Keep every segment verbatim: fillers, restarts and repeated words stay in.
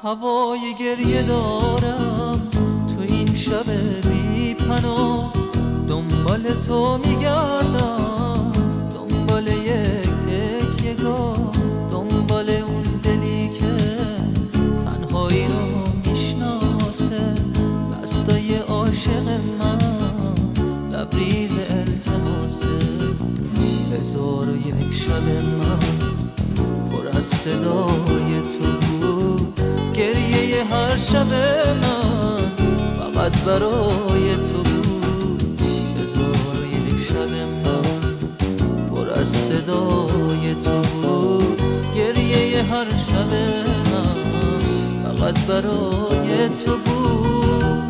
هوای گریه دارم تو این شب بی پناه، دنبال تو میگردم، دنبال یک تکیه‌گاه، دنبال اون دلی که تنهایی رو میشناسه، دستای عاشق من لبریز التماسه. هزار و یک شب من پر از صدای تو بود، گریه هر شب من فقط برای تو بود. هزار و یک شب من پر از صدای تو بود، گریه هر شب من فقط برای تو بود.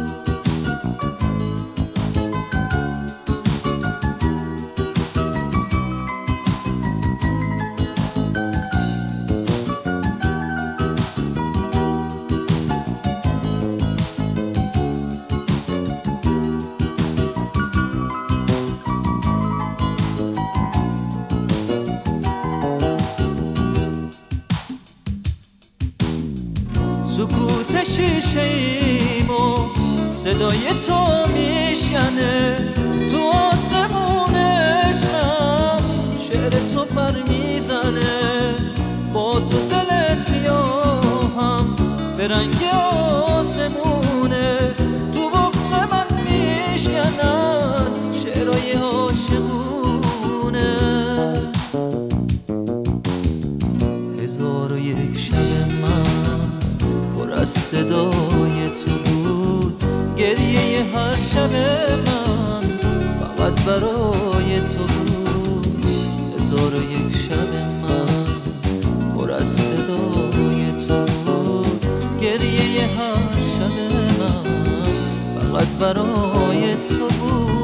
سکوت شیشه ایم و صدای تو میشکنه، تو آسمون عشقم شعر تو پر میزنه، با تو دل سیاهم به رنگ آسمونه، تو بغض من میشکنن شعرهای عاشقونه. هزار و یک شب من پر از صدای تو بود، گریه هر شب من فقط برای تو بود. هزار و یک شب من پر از صدای تو بود، گریه هر شب من فقط برای تو بود.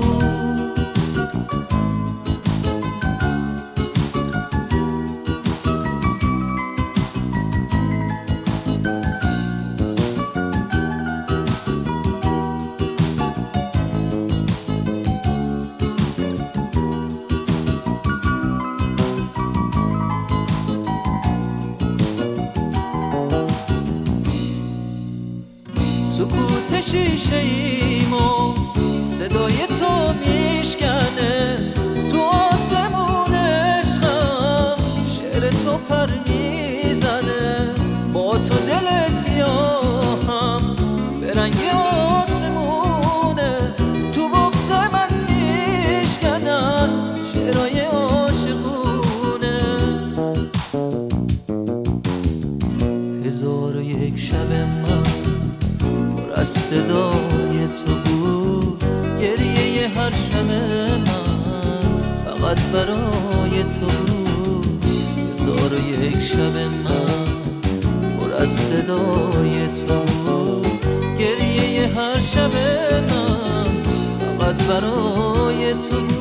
سکوت شیشه ایم و صدای تو میشکنه، تو آسمون عشقم شعر تو پر میزنه، با تو دل سیاهم به رنگ آسمونه، تو بغض من میشکنن شعرهای عاشقونه. هزار و یک شب من پر از صدای تو بود، گریه هر شب من فقط برای تو بود. هزار و یک شب من پر از صدای تو بود، گریه هر شب من فقط برای تو بود.